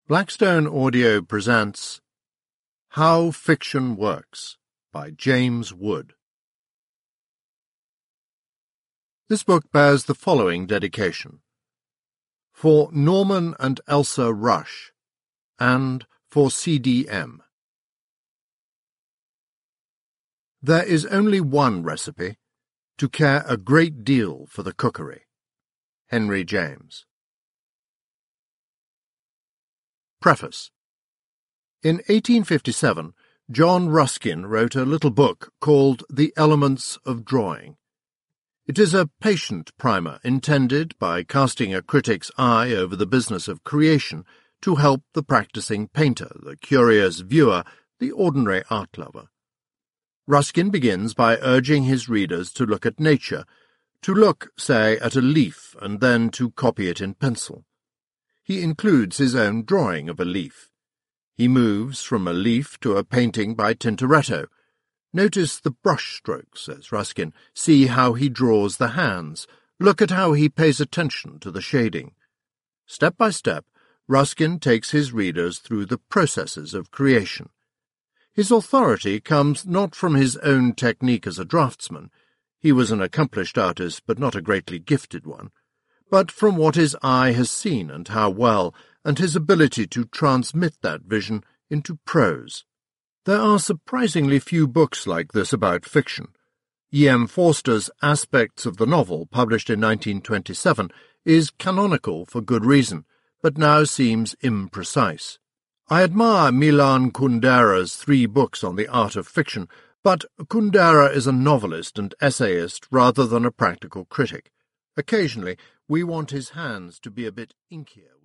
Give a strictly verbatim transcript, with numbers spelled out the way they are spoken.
Blackstone Audio presents How Fiction Works by James Wood. This book bears the following dedication: for Norman and Elsa Rush, and for C D M. There is only one recipe: to care a great deal for the cookery. Henry James. Preface. In eighteen fifty-seven, John Ruskin wrote a little book called The Elements of Drawing. It is a patient primer intended, by casting a critic's eye over the business of creation, to help the practicing painter, the curious viewer, the ordinary art lover. Ruskin begins by urging his readers to look at nature, to look, say, at a leaf, and then to copy it in pencil. He includes his own drawing of a leaf. He moves from a leaf to a painting by Tintoretto. Notice the brush strokes, says Ruskin. See how he draws the hands. Look at how he pays attention to the shading. Step by step, Ruskin takes his readers through the processes of creation. His authority comes not from his own technique as a draftsman — he was an accomplished artist but not a greatly gifted one — but from what his eye has seen and how well, and his ability to transmit that vision into prose. There are surprisingly few books like this about fiction. E. M. Forster's Aspects of the Novel, published in nineteen twenty-seven, is canonical for good reason, but now seems imprecise. I admire Milan Kundera's three books on the art of fiction, but Kundera is a novelist and essayist rather than a practical critic. Occasionally, we want his hands to be a bit inkier.